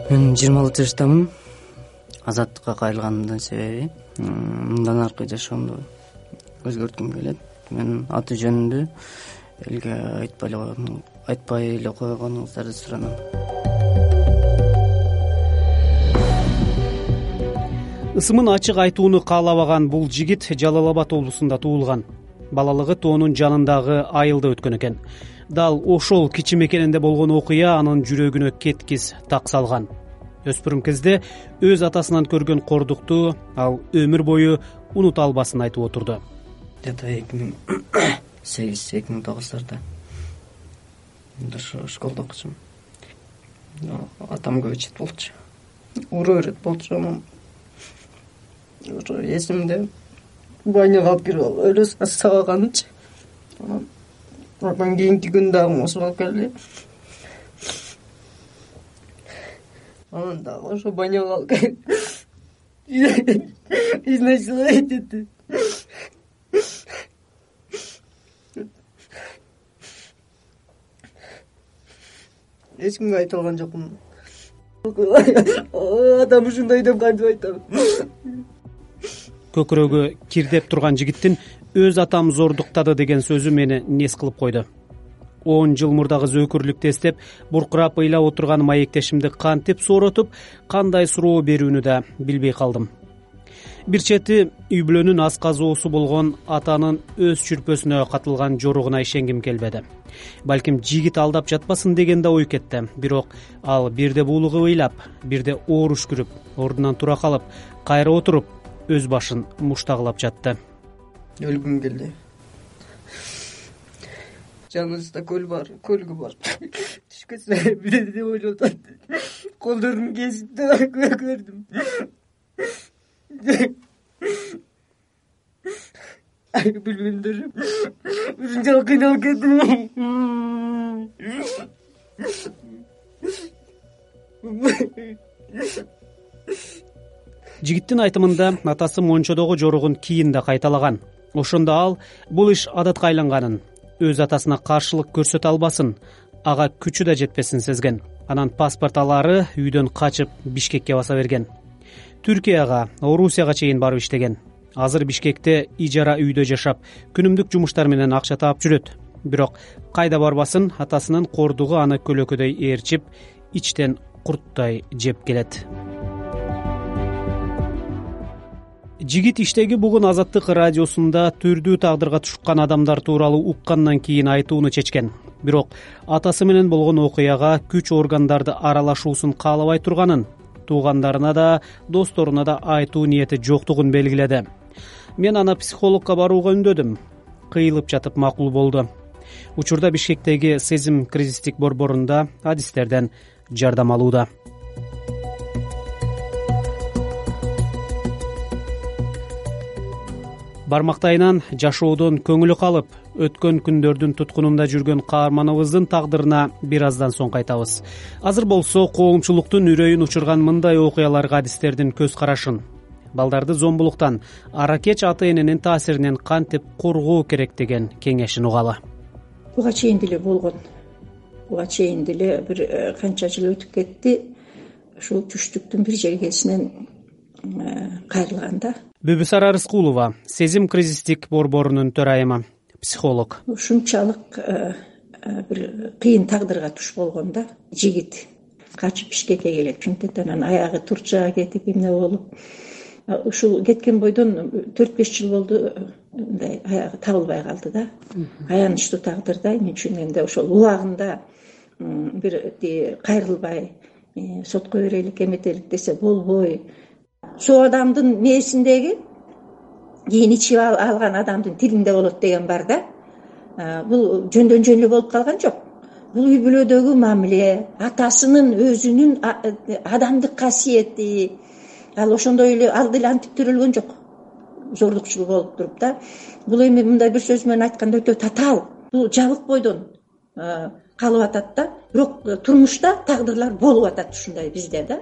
Мен 26 жаштамын. Азаттыкка кайрылганымдын себеби мындан аркы жашоомду өзгөрткүм келет. Мен аты жөнүмдү элге айтпай эле койгонуңуздарды суранам. Ысымын ачык айтууну каалабаган бул жигит Жалал Абад облусунда туулган. Балалыгы тоонун жанындагы айылда өткөн экен. Дал ошол кичи мекенинде болгон окуя анын жүрөгүнө кеткис так салган. Өспүрүм кезде өз атасынан көргөн кордукту ал өмүр бою унута албасын айтып отурду. 2008-2009 школдо окучумун. Атам көчөт болчу. Ура берет болчу. Эсимде баняга алып кирип өлө сабаганчы. Анан кийинки күн дагы ошо болуп келди. Анан дагы ошо баняга алып изнасиловать. Эч кимге айта алган жокмун. Адам ушундай деп кантип айтам. Көкүрөгү кирдеп турган жигиттин өз атам зордуктады деген сөзү мени нес кылып койду. 10 жыл мурдагы зөөкүрлүктү эстеп, буркурап ыйлап отурган маектешимди кантип сооротуп, кандай суроо берүүнү да билбей калдым. Бир чети үй бүлөнүн асказоосу болгон атанын өз чүрпөсүнө катылган жоругуна ишенгим келбеди. Балким жигит алдап жатпасын деген да ой кетти. Бирок ал бирде буулугу ыйлап, бирде оор үшкүрүп, ордунан тура калып, кайра отуруп, өз башын муштагылап жатты. Өлгүм келди. Жаныбызда көлгү бар. Түшкөсө бирде деп ойлоп атты. Колдорун кесип да көрдүм. Билбеңдер. Ушунчалык кыйналып кеттим. Жигиттин айтымында атасы мончодогу жоругун кийин да кайталаган. Ошондо ал бул иш адатка айланганын, өз атасына каршылык көрсөтө албасын, ага күчү да жетпесин сезген. Анан паспорт алары үйдөн качып Бишкекке баса берген. Түркияга, Орусияга чейин барып иштеген. Азыр Бишкекте ижара үйдө жашап, күнүмдүк жумуштар менен акча таап жүрөт. Бирок кайда барбасын, атасынын кордугу аны көлөкөдөй ээрчип, ичтен курттай жеп келет. Жигит иштеги бугун Азаттык радиосунда түрдүү тагдырга тушкан адамдар тууралуу уккандан кийин айтууну чечкен. Бирок атасы менен болгон окуяга күч органдарды аралашуусун каалабай турганын, туугандарына да, досторуна да айтуу ниети жоктугун белгиледи. Мен аны психологко барууга үндөдүм. Кыйылып жатып макул болду. Учурда Бишкектеги Сезим кризистик борборунда адистерден жардам алууда. Бармактайынан жашоодон көңүлү калып, өткөн күндөрдүн туткунунда жүргөн каарманыбыздын тагдырына бир аздан соң кайтабыз. Азыр болсо коомчулуктун үрөйүн учурган мындай окуяларга адистердин көз карашын, балдарды зомбулуктан, аракеч ата-эненин таасиринен кантип коргоо керек деген кеңешин угалы. Буга чейин деле болгон. Буга чейин деле бир канча жыл өтүп кетти. Ушул түштүктүн бир жергесинен кайрылган да. Бүбүсара Рыскулова, Сезим кризистик борборунун төрайымы, психолог. Ушунчалык бир кыйын тагдырга туш болгон да. Жигит качып Бишкекке келет. Чүнтөт анан аягы турча кетип эмне болуп, ушул кеткен бойдон 4-5 жыл болду, мындай аягы табылбай калды да. Аянычтуу тагдыр да, мен түшүнгөндө ошол убагында бир кайрылбай, сотко берелик, эметелик десе болбой. Со адамдын мээсиндеги кийин ичип алган адамдын тилинде болот деген бар да. Бул жөндөн жөн эле болуп калган жок. Бул үй бүлөдөгү мамиле, атасынын өзүнүн адамдык касиети, ал ошондой эле ал деле антип төрөлгөн жок. Зордукчул болуп туруп да. Бул эми мындай бир сөз менен айтканда өтө татаал. Бул жабык бойдон калып атат да. Бирок турмушта тагдырлар болуп атат ушундай бизде да.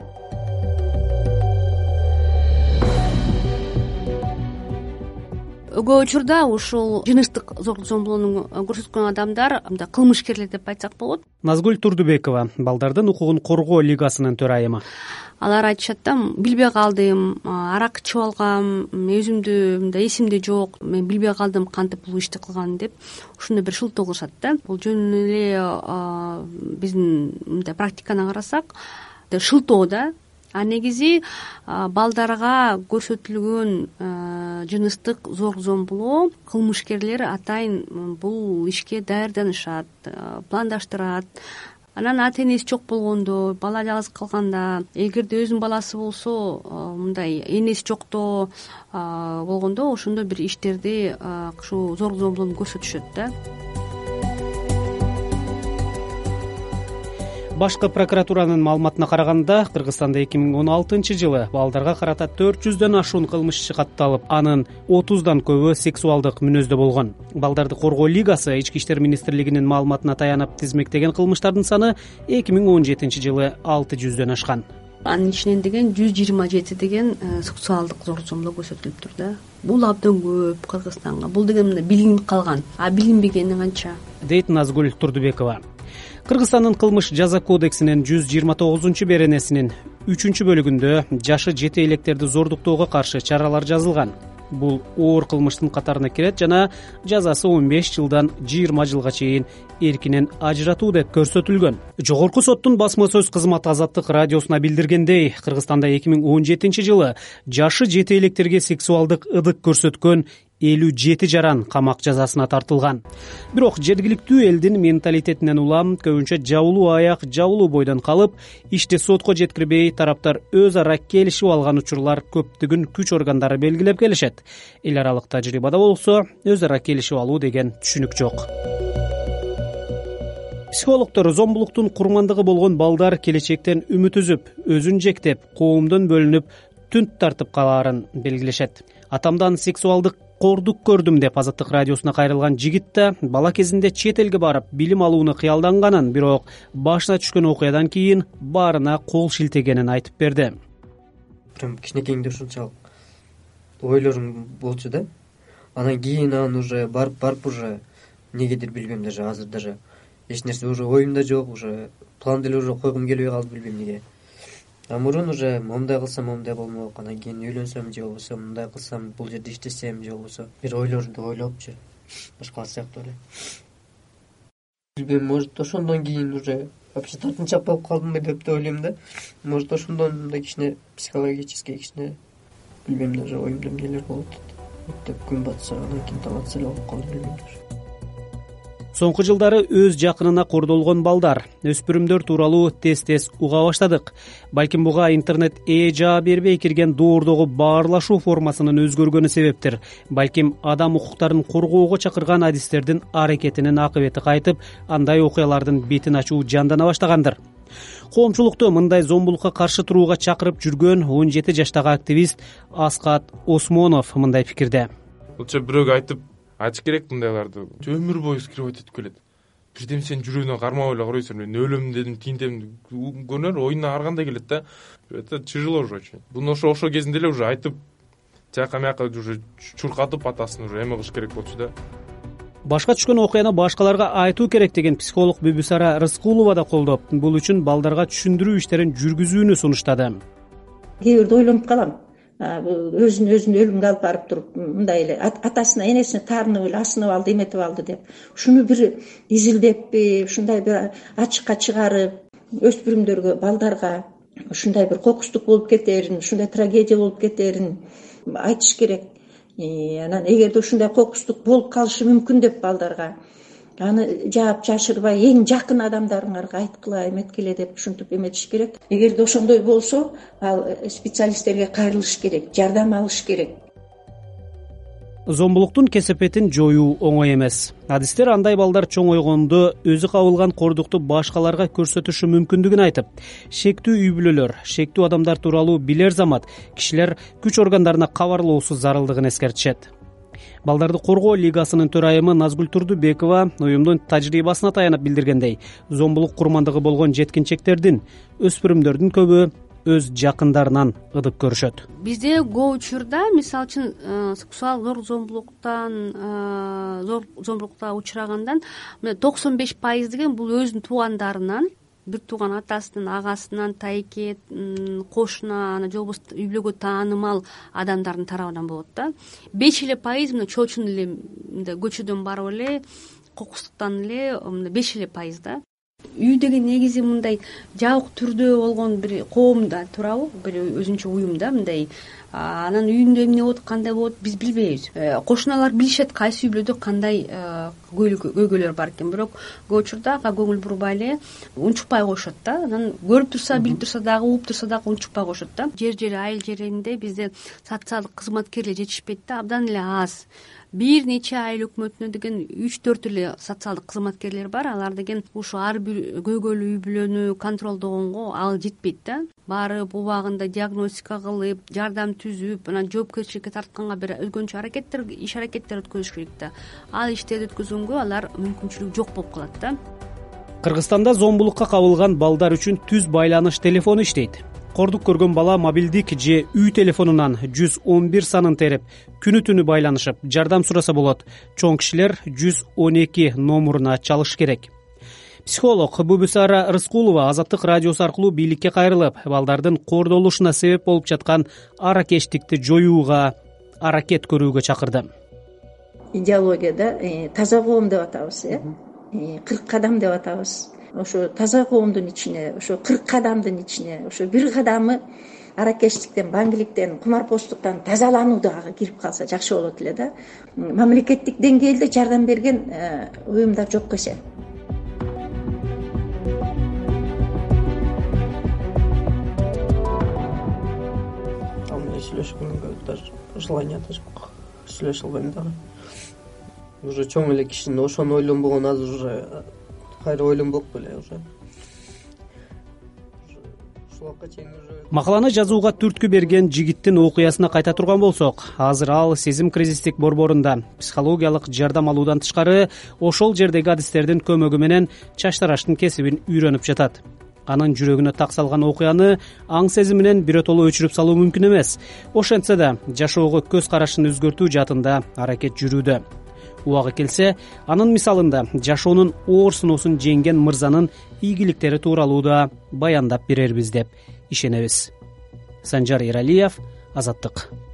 көп учурда ушул жыныстык зорлук зомбулууну көрсөткөн адамдар мындай кылмышкерлер деп айтсак болот. Назгүл Турдубекова, балдардын укугун коргоо лигасынын төрайымы. Алар айтышат да, билбей калдым, арак ичип алгам, өзүмдү мындай эсимде жок, мен билбей калдым кантип бул ишти кылганын деп ушуну бир шылтоо кылышат да. Бул жөн эле биздин мындай практиканы карасак шылтоо да. А негизи балдарга көрсөтүлгөн жыныстык зорлук зомбулоо кылмышкерлер атайын бул ишке даярданышат, пландаштырат. Анан ата энеси жок болгондо, бала жалгыз калганда, эгерде өзүнүн баласы болсо, мындай энеси жокто болгондо ошондой бир иштерди ушу зорлук зомбулоону көрсөтүшөт да. Башкы прокуратуранын маалыматына караганда, Кыргызстанда 2016-жылы балдарга карата 400дөн ашуун кылмыш иши катталып, анын 30дан көбү сексуалдык мүнөздө болгон. Балдарды коргоо лигасы Ички иштер министрлигинин маалыматына таянып тизмектеген кылмыштардын саны 2017-жылы 600дөн ашкан. Анын ичинен деген 127 деген сексуалдык зорлук зомбулоо көрсөтүлүптүр да. Бул абдан көп Кыргызстанга. Бул деген билинип калган, а билинбегени канча? Дейт Назгүл Турдубекова. Кыргызстандын кылмыш жаза кодексинин 129-беренесинин 3-бөлүгүндө жашы жете электерди зордуктоого каршы чаралар жазылган. Бул оор кылмыштын катарына кирет жана жазасы 15 жылдан 20 жылга чейин эркинен ажыратуу деп көрсөтүлгөн. Жогорку соттун басма сөз кызматы Азаттык радиосуна билдиргендей, Кыргызстанда 2017-жылы жашы жете электерге сексуалдык ыдык көрсөткөн 57 жаран камак жазасына тартылган. Бирок жергиликтүү элдин менталитетинен улам көбүнчө жабылуу аяк, жабылуу бойдон калып, ишти сотко жеткирбей тараптар өз ара келишип алган учурлар көптүгүн күч органдары белгилеп келишет. Эл аралык тажрыйбада болсо, өз ара келишип алуу деген түшүнүк жок. Психологдор зомбулуктун курмандыгы болгон балдар келечектен үмүт үзүп, өзүн жектеп, коомдон бөлүнүп, түнт тартып калаарын белгилешет. Атамдан сексуалдык кордук көрдүм деп Азаттык радиосуна кайрылган жигит да бала кезинде чет элге барып билим алууну кыялданганын, бирок башына түшкөн окуядан кийин баарына кол шилтегенин айтып берди. Прям кичинекейиңде ушунчалык ойлорум болчу да. Анан кийин анан уже барып уже негедир билбейм, даже азыр даже эч нерсе уже оюмда жок, уже план деле уже койгум келбей калды, билбейм эмнеге. А мурун уже момундай кылсам момундай болмок, анан кийин үйлөнсөм же болбосо мындай кылсам, бул жерде иштесем же болбосо бир ойлорду ойлопчу башкалар сыяктуу эле. Билбейм, может ошондон кийин уже вообще тартынчаак болуп калдымбы деп да ойлойм да. Может ошондон мындай кичине психологический кичине билбейм, даже оюмда эмнелер болот. Өтөп күн батса анан кийин таң атса эле болуп калды, билбейм даже. Соңку жылдары өз жакынына кордолгон балдар, өспүрүмдөр тууралуу тез-тез уга баштадык. Балким буга интернет жаа бербей кирген доордогу баарлашуу формасынын өзгөргөнү себептир. Балким адам укуктарын коргоого чакырган адистердин аракетинин акыбети кайтып, андай окуялардын бетин ачуу жандана баштагандыр. Коомчулукту мындай зомбулукка каршы турууга чакырып жүргөн 17 жаштагы активист Аскат Осмонов мындай пикирде. Лучше бирөөгө айтыш керек мындайларды. Өмүр бою скрип этип келет. Бирдем сен жүрөгүнө кармап эле карайсың. Мен өлөм дедим, тинтем көрүнөр, оюна аргандай келет да. Это тяжело уже очень. Буну ошо кезинде эле уже айтып, жака маяка уже чуркатып атасын уже эме кылыш керек болчу да. Башка түшкөн окуяны башкаларга айтуу керек деген психолог Бүбүсара Рыскулова да колдоп, бул үчүн балдарга түшүндүрүү иштерин жүргүзүүнү сунуштады. Кээ бирде ойлонуп калам. Өзүн өлүмгө алып барып туруп, мындай эле атасына, энесине таарынып эле асынып алды, эметип алды деп. Ушуну бир изилдеппи, ушундай бир ачыкка чыгарып, өспүрүмдөргө, балдарга ушундай бир кокустук болуп кетерин, ушундай трагедия болуп кетерин айтыш керек. Анан эгерде ушундай кокустук болуп калышы мүмкүн деп балдарга аны жаап жашырбай эң жакын адамдарыңарга айткыла, эметкиле деп ушинтип эметиш керек. Эгерде ошондой болсо, ал специалисттерге кайрылыш керек, жардам алыш керек. Зомбулуктун кесепетин жоюу оңой эмес. Адистер андай балдар чоңойгондо өзү кабылган кордукту башкаларга көрсөтүшү мүмкүндүгүн айтып, шектүү үй бүлөлөр, шектүү адамдар тууралуу билер замат кишилер күч органдарына кабарлоосу зарылдыгын эскертишет. Балдарды коргоо лигасынын төрайымы Назгүл Турдубекова уюмдун тажрыйбасына таянып билдиргендей, зомбулук курмандыгы болгон жеткинчектердин, өспүрүмдөрдүн көбү өз жакындарынан ыдык көрүшөт. Бизде көп учурда мисалы үчүн сексуалдык зомбулукка учурагандан 95% деген бул өзүнүн туугандарынан, бир тууган атасынан, агасынан, тайке, кошуна, же болбосо үй бүлөгө таанымал адамдардын тарабынан болот да. 5% мына чоочун эле көчөдөн барып эле, кокустуктан эле 5% да. Үй деген негизи мындай жабык түрдө болгон бир коомда турабы, бир өзүнчө уюм да, мындай. Анан үйүндө эмне болот, кандай болот биз билбейбиз. Кошуналар билишет кайсы үй бүлөдө кандай көйгөйлөр бар экен, бирок көп учурда ага көңүл бурбай эле унчукпай коюшат да. Анан көрүп турса, билип турса дагы, угуп турса дагы унчукпай коюшат да. Жер айыл жеринде бизде социалдык кызматкерлер жетишпейт да, абдан эле аз. Бир нече айыл өкмөтүнө деген 3-4 эле социалдык кызматкерлер бар. Алар деген ушу ар бир көйгөйлүү үй бүлөнү контролдогонго ал жетпейт да. Барып убагында диагностика кылып, жардам түзүп, анан жоопкерчиликке тартканга бир өзгөнчө иш аракеттер өткөзүш керек да. Ал иштерди өткөзгөнгө алар мүмкүнчүлүк жок болуп калат да. Кыргызстанда зомбулукка кабылган балдар үчүн түз байланыш телефону иштейт. Кордук көргөн бала мобилдик же үй телефонунан 111 санын терип, күнү-түнү байланышып, жардам сураса болот. Чоң кишилер 112 номуруна чалыш керек. Психолог Бубусара Рыскулова Азаттык радиосу аркылуу бийликке кайрылып, балдардын кордолушуна себеп болуп жаткан аракечтикти жоюуга аракет көрүүгө чакырды. Идеологияда таза коом деп атабыз, 40 кадам деп атабыз. Ошо таза коомдун ичине, ошо 40 кадамдын ичине, ошо бир кадамы аракечтиктен, баңгиликтен, кумарпоштуктан тазалануу дагы кирип калса жакшы болот эле да. Мамлекеттик деңгээлде жардам берген уюмдар жок эсе. Ал менен сүйлөшкөнгө даже желание да жок. Сүйлөшө албайм дагы. Уже чоң эле кишинин ошону ойлонбогон азыр уже кайра ойлонбок беле уже. Ушулга чейин уже Макаланы жазууга түрткү берген жигиттин окуясына кайта турган болсок, азыр ал сезим кризистик борборунда психологиялык жардам алуудан тышкары ошол жердеги адистердин көмөгү менен чачтараштын кесибин үйрөнүп жатат. Анын жүрөгүнө так салган окуяны аң сезиминен биротоло өчүрүп салуу мүмкүн эмес. Ошентсе да жашоого көз карашын өзгөртүү жаатында аракет жүрүүдө. Убагы келсе, анын мисалында жашоонун оор сыноосун жеңген мырзанын ийгиликтери тууралуу да баяндап берербиз деп ишенебиз. Санжар Эралиев, Азаттык.